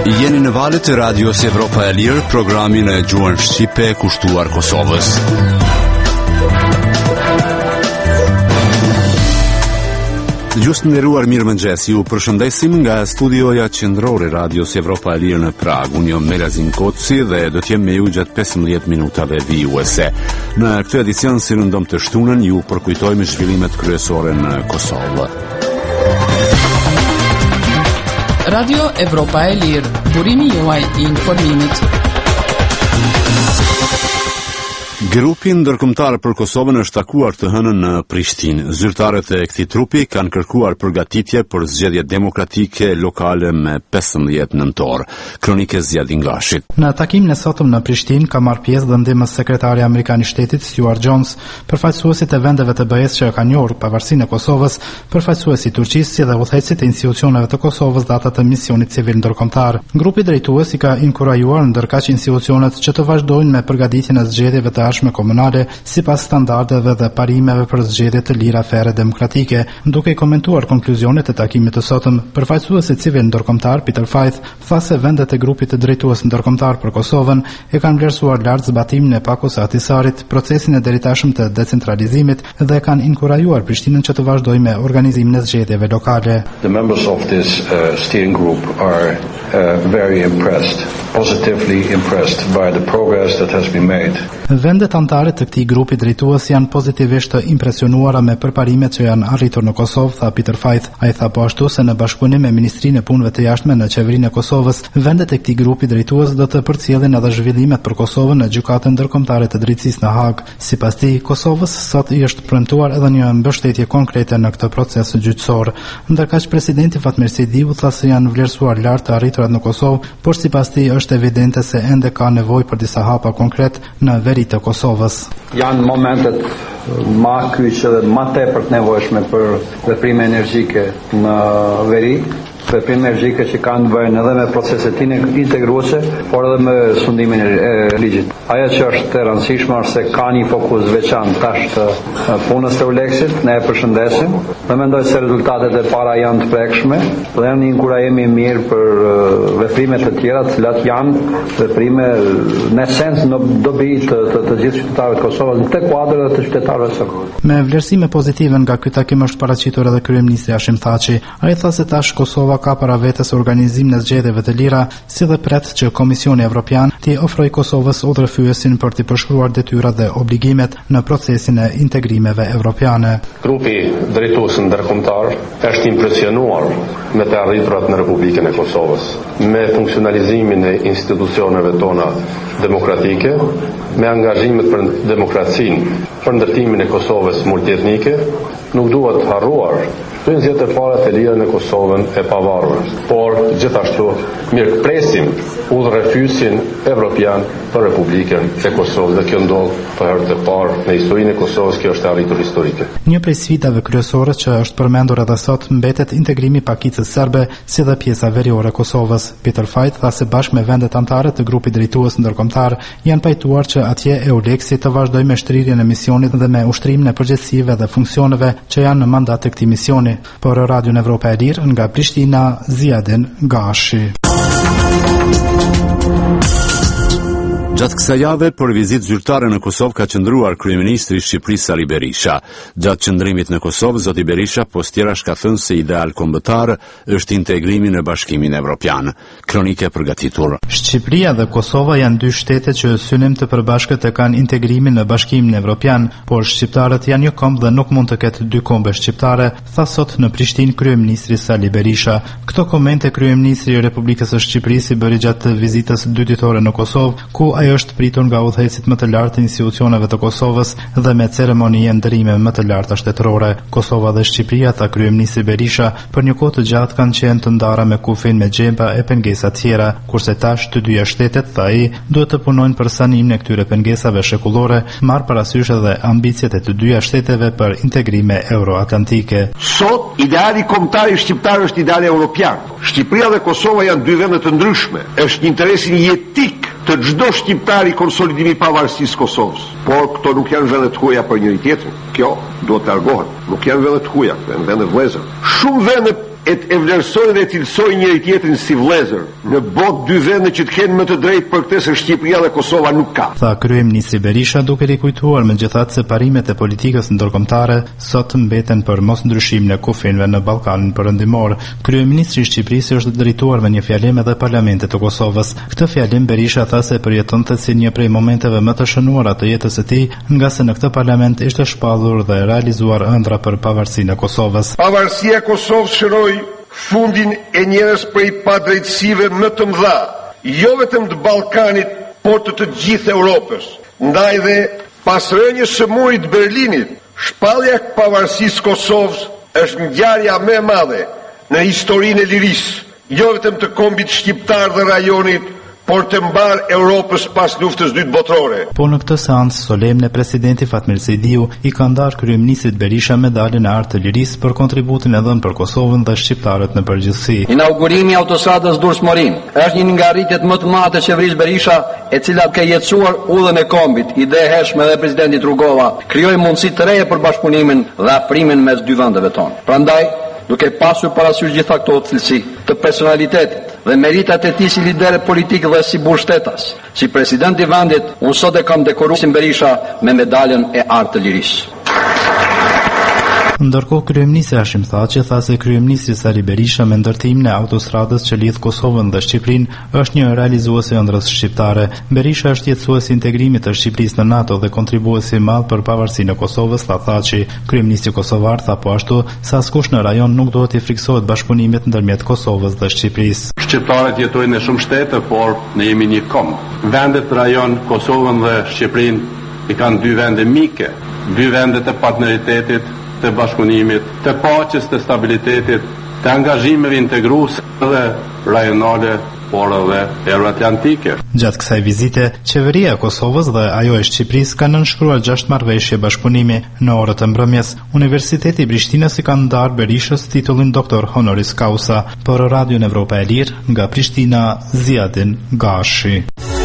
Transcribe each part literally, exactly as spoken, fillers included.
Jeni në valët e radios Evropa e Lirë, programin e gjuhën shqipe kushtuar Kosovës. Gjusë nderuar, mirë mëngjes, ju përshëndesim nga studioja qendrore radios Evropa e Lirë në Prag. Unë jam Melazin Koci dhe do t'jem me ju gjatë pesëmbëdhjetë minutave vijuese. Në këtë edicion, si rëndom të shtunën, ju përkujtojmë zhvillimet kryesore në Kosovë. Radio Evropa e Lirë, burimi juaj i informimit. Grupi ndërkombëtar për Kosovën është takuar të hënën në Prishtinë. Zyrtarët e këtij trupi kanë kërkuar përgatitje për zgjedhje demokratike lokale me pesëmbëdhjetë nëntor. Kronike Zjadin Gashit. Në takimin e sotëm në Prishtinë ka marrë pjesë dhe ndihmës sekretari amerikan i shtetit Stuart Jones, përfaqësuesit e vendeve të B E S që kanë njohur pavarësinë e Kosovës, përfaqësuesi i Turqisë si dhe udhëheqësit e institucioneve të Kosovës dhe ata të misionit civil ndërkombëtar. Grupi drejtues i ka inkurajuar ndërkaq institucionet që të vazhdojnë me përgatitjen e zgjedhjeve të me komunale sipas standardeve dhe parimeve për zgjedhje të lira, fere demokratike. Duke i komentuar konkluzionet e takimit të sotëm, përfaqësuesi civil ndërkombëtar Peter Faith tha se vendet e grupit të drejtues ndërkombëtar për Kosovën e kanë vlerësuar lart zbatimin e Pakos Ahtisarit, procesin e deritashëm të decentralizimit dhe kanë inkurajuar Prishtinën që të vazhdojë me organizimin e zgjedhjeve lokale. The members of this uh, steering group are uh, very impressed, positively impressed by the progress that has been made. Vendet anëtare të këtij grupi drejtues janë pozitivisht të impresionuara me përparimet që janë arritur në Kosovë, tha Peter Faith. Ai tha po ashtu se në bashkëpunim me Ministrinë e Punëve të Jashtme në qeverinë e Kosovës, vendet e këtij grupi drejtues do të përcjellin edhe zhvillimet për Kosovën në gjykatën ndërkombëtare të drejtësisë në Hag. Sipas tij, Kosovës sot i është premtuar edhe një mbështetje konkrete në këtë proces gjyqësor. Ndërkaq presidenti Fatmir Sidiu tha se janë vlerësuar lart të arriturat në Kosovë, por sipas tij është evidente se ende ka nevojë për disa hapa konkret në veri të Kosovës. Janë momentet ma kyçe dhe ma tepër të nevojshme për veprime energjike në veri, veprime energjike që kanë të bëjnë edhe me proceset integruese, por edhe me sundimin e ligjit. Ajo që është e rëndësishme është se ka një fokus veçantë tash të punës së Euleksit, ne e përshëndesim dhe mendoj se rezultatet e para janë të prekshme dhe janë një inkurajim i mirë për veprimet e tjera, të cilat janë veprime në esencë në dobi të, të, të gjithë qytetarëve të Kosovës, në këtë kuadër dhe të qytetarëve të Kosovës. Me vlerësime pozitive nga ky takim është paraqitur edhe kryeministri Hashim Thaçi. Ai tha se tash Kosova ka para vetes organizimin e zgjedhjeve të lira, si dhe pret që Komisioni Evropian t'i ofrojë Kosovës udhëfyesin për t'i përshkruar detyrat dhe obligimet në procesin e integrimeve evropiane. Grupi drejtues ndërkombëtar është impresionuar me të arriturat në Republikën e Kosovës, me funksionalizimin e institucioneve tona demokratike, me angazhimet për demokracinë, për ndërtimin e Kosovës multietnike. Nuk duhet harruar zgjedhjet e para të lira në Kosovën e pavarur, por gjithashtu mirëpresim udhëfyesin evropian për Republikën e Kosovës dhe kjo ndodh për herë të parë në historinë e Kosovës, kjo është arritur historike. Një prej sfidave kryesore që është përmendur edhe sot mbetet integrimi i pakicës serbe si dhe pjesa veriore e Kosovës. Peter Faith tha se bashkë me vendet anëtare të grupit drejtues ndërkombëtar janë pajtuar që atje Euleksi të vazhdojë me shtrirjen e misionit dhe me ushtrimin e përgjegjësive dhe funksioneve që janë në mandat të këtij misioni. Por Radio Evropa e Lirë nga Prishtina, Zjadin Gashi. Gjatë kësaj jave për vizitë zyrtare në Kosovë ka qëndruar kryeministri i Shqipërisë Sali Berisha. Gjatë qëndrimit në Kosovë, zoti Berisha postjerash ka thënë se ideal kombëtar është integrimi në Bashkimin Evropian. Kronike përgatitur. Shqipëria dhe Kosova janë dy shtete që synim të përbashkët e kanë integrimin në Bashkimin Evropian, por shqiptarët janë një kombë dhe nuk mund të ketë dy kombe shqiptare, tha sot në Prishtinë kryeministri Sali Berisha. Këto komente kryeministri i Republikës së Shqipërisë i bëri gjatë vizitës dyditore në Kosovë, ku ai është pritur nga udhëheqësit më të lartë të institucioneve të Kosovës dhe me ceremonie ndërrime më të larta shtetërore. Kosova dhe Shqipëria, tha kryeministri Berisha, për një kohë të gjatë kanë qenë të ndara me kufin me gjemba e pengesa tjera, kurse tash të dyja shtetet, tha ai, duhet të punojnë për sanimin e këtyre pengesave shekullore, marr parasysh edhe ambicjet e të dyja shteteve për integrime euroatlantike. Sot ideali kombëtar i shqiptar është ideali evropian. Shqipëria dhe Kosova janë dy vende të ndryshme. Është një interes jetik të çdo shqiptari konsolidimi i pavarësisë Kosovës. Por këto nuk janë vende të huaja për njëri tjetrin. Kjo duhet të largohet. Nuk janë vende të huaja, janë vende vëllezër. Shumë vende e vlerësojnë dhe cilësojnë njëri tjetrin si vëllezër. Në botë dy vende që të kenë më të drejtë për këtë se Shqipëria dhe Kosova nuk ka. Tha kryeministri Berisha duke rikujtuar megjithatë se parimet e politikës ndërkombëtare sot mbeten për mosndryshimin e kufinëve në Ballkanin Perëndimor. Kryeministri i Shqipërisë është drejtuar me një fjalim edhe parlamentit të Kosovës. Këtë fjalim Berisha tha se përjetonte si një prej momenteve më të shënuara të jetës së tij, nga se në këtë parlament ishte shpallur dhe realizuar ëndra për pavarësinë e Kosovës. Pavarësia e Kosovës shëroi fundin e njërës prej padrejtësive më të mëdha, jo vetëm të Ballkanit, por të të gjithë Europës. Ndaj dhe pas rënjës së murit të Berlinit, shpallja e pavarësisë Kosovës është ngjarja më e madhe në historinë e lirisë, jo vetëm të kombit shqiptar dhe rajonit, por të mbar Europës pas luftës dytë botërore. Po në këtë seancë solemne presidenti Fatmir Sejdiu i ka ndarë kryeministrit Berisha medaljen e Artë të Lirisë për kontributin e dhënë për Kosovën dhe shqiptarët në përgjithësi. Inaugurimi i autostradës Durrës-Morin është një nga rritjet më të mëdha të qeverisë Berisha, e cila ka jetësuar udhën e kombit. Ide e hershme dhe presidenti Rugova krijoi mundësi të reja për bashkëpunimin dhe afrimin mes dy vendeve tonë. Prandaj, duke pasur parasysh gjitha këto cilësi të personalitetit dhe meritat e tij si lider politik dhe si burgshtetas, si president i vendit, unë sot e kam dekoruar Berisha me medaljen e Artë të Lirisë. Ndërkohë kryeministri Hashim Thaçi tha se kryeministri Sali Berisha me ndërtimin e autostradës që lidh Kosovën dhe Shqipërinë është një realizues i ëndrrës shqiptare. Berisha është jetësues i integrimit të Shqipërisë në NATO dhe kontribues i madh për pavarësinë e Kosovës, tha Thaçi. Kryeministri kosovar tha po ashtu se askush në rajon nuk duhet i friksohet bashkëpunimit ndërmjet Kosovës dhe Shqipërisë. Shqiptarët jetojnë në shumë shtete, por ne jemi një komb. Vendet rajon Kosovën dhe Shqipërinë i kanë dy vende mike, dy vende të partneritetit, të bashkëpunimit, të paqes, të stabilitetit, të angazhimeve integruese dhe rajonale, por edhe euroatlantike. Gjatë kësaj vizite, qeveria e Kosovës dhe ajo e Shqipërisë kanë nënshkruar gjashtë marrëveshje bashkëpunimi. Në orët e mbrëmjes, Universiteti i Prishtinës i ka ndarë Berishës titullin doktor honoris causa. Për Radion Evropa e Lirë, nga Prishtina, Ziadin Gashi.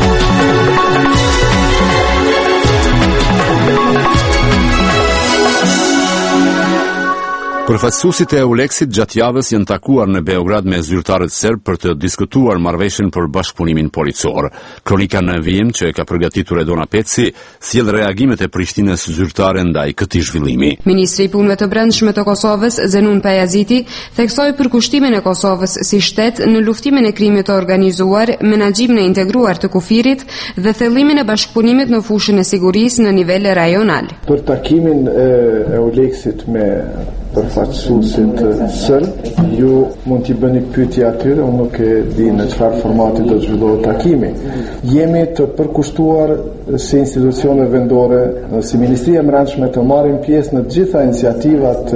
Përfaqësuesit e Euleksit gjatë javës janë takuar në Beograd me zyrtarët serb për të diskutuar marrëveshjen për bashkëpunimin policor. Kronika në vijim që e ka përgatitur Edona Peci sjell reagimet e Prishtinës zyrtare ndaj këtij zhvillimi. Ministri i Punëve të Brendshme të Kosovës, Zenun Pajaziti, theksoi përkushtimin e Kosovës si shtet në luftimin e krimit të organizuar, menaxhimin e integruar të kufirit dhe thellimin e bashkëpunimit në fushën e sigurisë në nivel rajonal. Për takimin e Euleksit me përfaqësuesit serb, ju mund t'i bëni pyetje atyre, unë nuk e di në çfarë formati do të zhvillohet takimi. Jemi të përkushtuar si institucione vendore, si Ministria e Brendshme të marrim pjesë në të gjitha iniciativat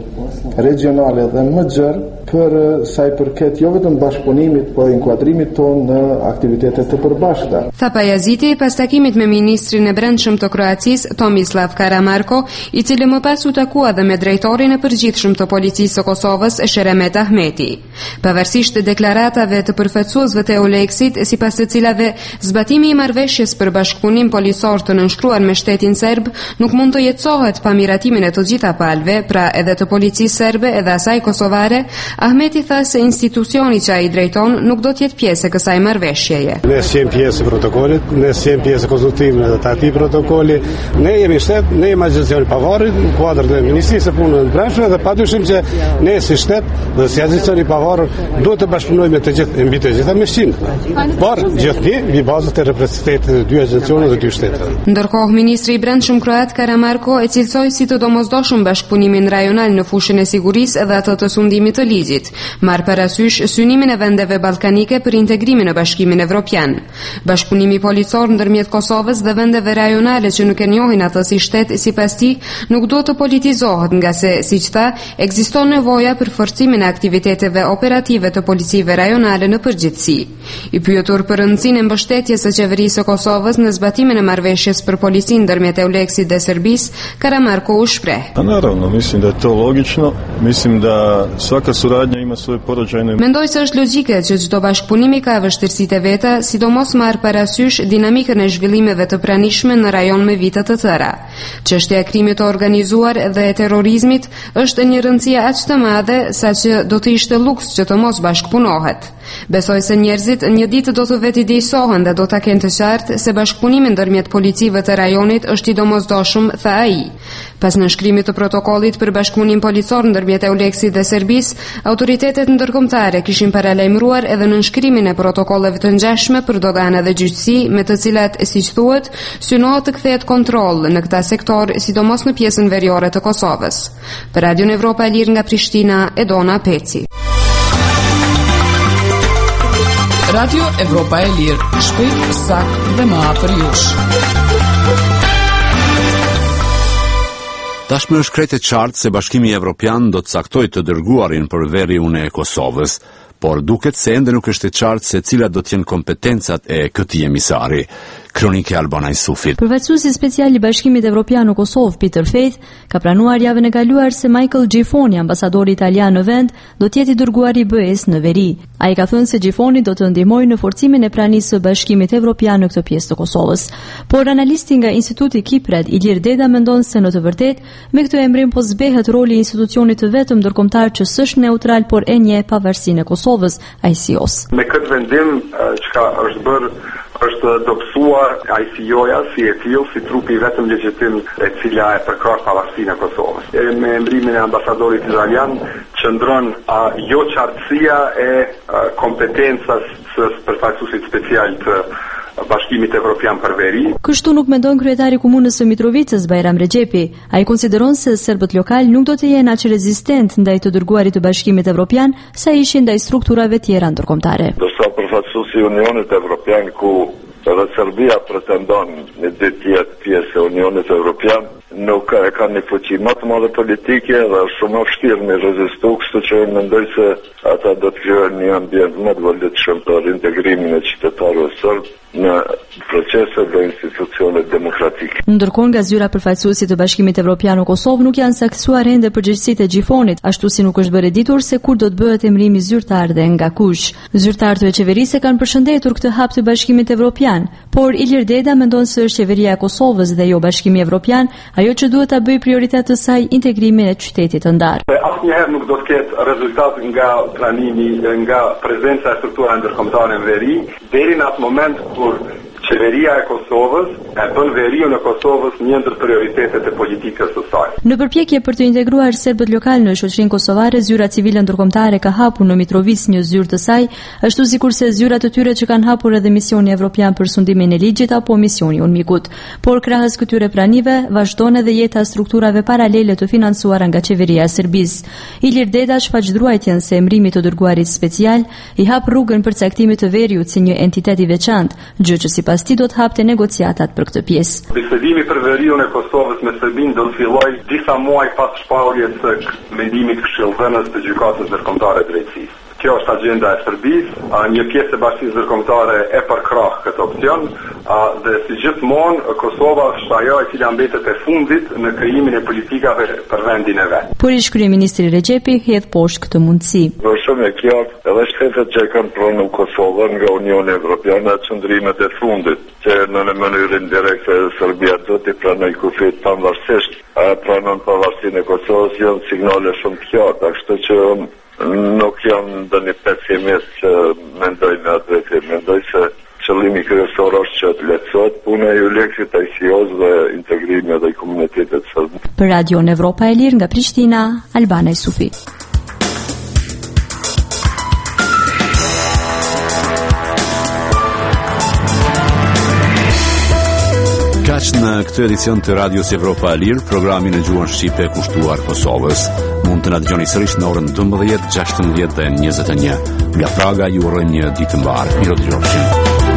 regionale dhe më gjerë për sa i përket jo vetëm bashkëpunimit, por inkuadrimit ton në aktivitete të përbashkëta. Tha Pajaziti pas takimit me ministrin e Brendshëm të Kroacisë, Tomislav Karamarko, i cili më pas u takua dhe me drejtorin e përgjithshëm të policisë së Kosovës, Sheremet Ahmeti. Pavarësisht deklaratave të përfaqësuesve të Euleksit, sipas të cilave zbatimi i marrëveshjes për bashkëpunim policor të nënshkruar me shtetin serb nuk mund të jetësohet pa miratimin e të gjitha palëve, pra edhe të policisë serbe edhe asaj kosovare, Ahmeti tha se institucioni që ai drejton nuk do të jetë pjesë e kësaj marrëveshjeje. Ne jemi pjesë e protokollit, ne jemi pjesë e konsultimit dhe të atij protokolli. Ne jemi shtet, ne jemi agjencioni pavarur në kuadër të Ministrisë së Punëve të Brendshme dhe padyshim që ne si shtet dhe si agjencioni pavarur duhet të bashkëpunojmë të gjithë mbi të gjitha meshin. Por gjithnjë mbi bazë të reprezentativitetit të dy agjencioneve dhe dy shteteve. Ndërkohë ministri i Brendshëm kroat Karamarko e cilësoi si të domosdoshëm bashkëpunimin rajonal në fushën e sigurisë dhe atë të sundimit të ligjit, marr parasysh synimin e vendeve ballkanike për integrimin në Bashkimin Evropian. Bashkëpunimi policor ndërmjet Kosovës dhe vendeve rajonale që nuk e njohin atë si shtet, sipas tij, nuk duhet të politizohet, nga se, siç tha, ekziston nevoja për forcimin e aktiviteteve operative të policive rajonale në përgjithësi. I pyetur për rëndësinë e mbështetjes së qeverisë së Kosovës në zbatimin e marrëveshjes për policinë ndërmjet Euleksit dhe Serbisë, Karamarko u shpreh. Naravno, mislim da je to logično, mislim da svaka suradnja suradnja ima svoje porođajne. Mendoj se është logjike që çdo bashkëpunimi ka vështirësitë e veta, sidomos marr parasysh dinamikën e zhvillimeve të pranishme në rajon me vite të tëra. Çështja e krimit të organizuar dhe e terrorizmit është një rëndësie aq të madhe saqë do të ishte luks që të mos bashkëpunohet. Besoj se njerëzit një ditë do të vetëdijsohen dhe do ta kenë të qartë se bashkëpunimi ndërmjet policive të rajonit është i domosdoshëm, tha ai. Pas nënshkrimit të protokollit për bashkëpunim policor ndërmjet Euleksit dhe Serbisë, autoritetet ndërkombëtare kishin paralajmëruar edhe nënshkrimin e protokolleve të ngjashme për dogana dhe gjyqësi, me të cilat, siç thuhet, synohet të kthehet kontroll në këtë sektor, sidomos në pjesën veriore të Kosovës. Për Radion Evropa e Lirë nga Prishtina, Edona Peci. Radio Evropa e Lirë, shpejt, sakt dhe më afër jush. Tashmë është krejt e qartë se Bashkimi Evropian do të caktojë të dërguarin për veriun e Kosovës, por duket se ende nuk është e qartë se cilat do të jenë kompetencat e këtij emisari. Kronike Albana Isufit. Përfaqësuesi special i Bashkimit Evropian në Kosovë, Peter Faith, ka pranuar javën e kaluar se Michael Gifoni, ambasadori italian në vend, do të jetë i dërguari i B E S në veri. Ai ka thënë se Gifoni do të ndihmojë në forcimin e pranisë së Bashkimit Evropian në këtë pjesë të Kosovës. Por analisti nga Instituti Kipret, Ilir Deda, mendon se në të vërtetë me këtë emrim po zbehet roli i institucionit të vetëm ndërkombëtar që s'është neutral por e njeh pavarësinë e Kosovës, I C O-s. Me këtë vendim çka është bërë është dobësuar I C O-ja si e tillë, si trupi vetëm legjitim e cila e përkrah pavarësinë e Kosovës. E me emrimin e ambasadorit italian qëndron uh, jo qartësia e uh, kompetencës së përfaqësuesit special të Bashkimit Evropian për veri. Kështu nuk mendon kryetari i komunës së Mitrovicës, Bajram Rexhepi. Ai konsideron se serbët lokal nuk do të jenë aq rezistent ndaj të dërguarit të Bashkimit Evropian sa ishin ndaj strukturave tjera ndërkombëtare. Dorsa përfaqësuesi i Unionit Evropian ku edhe Serbia pretendon në ditë të jetë pjesë e Unionit Evropian, nuk e ka një fuqi më të madhe politike dhe është shumë më vështirë me rezistu, kështu që mendoj se ata do të krijojnë një ambient më të vëllëtshëm për integrimin e qytetarëve serb në procese dhe institucione demokratike. Ndërkohë nga zyra përfaqësuesit të Bashkimit Evropian në Kosovë nuk janë saktuar ende përgjegjësitë e Gjifonit, ashtu si nuk është bërë ditur se kur do të bëhet emrimi zyrtar dhe nga kush. Zyrtarët e qeverisë kanë përshëndetur këtë hap të Bashkimit Evropian, por Ilir Deda mendon se është qeveria e Kosovës dhe jo Bashkimi Evropian ajo që duhet ta bëjë prioritet të saj integrimin e qytetit të ndarë. Asnjëherë nuk do të ketë rezultat nga pranimi, nga prezenca e strukturave ndërkombëtare në veri, deri në atë moment kur qeveria e Kosovës e bën veriun e Kosovës një ndër prioritetet e politikës së saj. Në përpjekje për të integruar serbët lokal në shoqërinë kosovare, zyra civile ndërkombëtare ka hapur në Mitrovic një zyrë të saj, ashtu sikurse zyrat e tyre që kanë hapur edhe misioni evropian për sundimin e ligjit apo misioni Unmikut. Por krahas këtyre pranive, vazhdon edhe jeta e strukturave paralele të financuara nga qeveria e Serbisë. Ilir Deda shfaqdruajtjen se emrimi të dërguarit special i hap rrugën për caktimin të veriut si një entitet i veçantë, gjë që sipas tij do të hapte negociatat për këtë pjesë. Bisedimi për veriun e Kosovës me Serbinë do të fillojë disa muaj pas shpalljes së mendimit të këshillëdhënës të gjykatës ndërkombëtare drejtësisë. Kjo është agenda e Serbisë, një pjesë e bashkisë ndërkombëtare e përkrah këtë opcion, dhe si gjithmonë Kosova është ajo e cila mbetet e fundit në krijimin e politikave për vendin e vet. Por ish kryeministri Rexhepi hedh poshtë këtë mundësi. Është shumë e qartë, edhe shtetet që kanë pranuar Kosovën nga Unioni Evropian në çndrimet e fundit, që në një mënyrë indirekte Serbia do të pranojë kufit pavarësisht pranon pavarësinë e Kosovës, janë sinjale shumë të qarta, kështu që nuk jam ndonjë pesimist që mendoj në atë drejtim. Mendoj se qëllimi kryesor është që të lehtësohet puna e Euleksit, I C O-s dhe integrimi edhe i komunitetit serb. Për Radion Evropa e Lirë nga Prishtina, Albana Isufi. Kaq në këtë edicion të Radios Evropa e Lirë, programin e gjuhën shqipe kushtuar Kosovës. Mund të na dëgjoni sërish në orën dymbëdhjetë, gjashtëmbëdhjetë dhe njëzet e një. Nga Praga ju urojmë një ditë të mbarë. Mirodëgjofshim.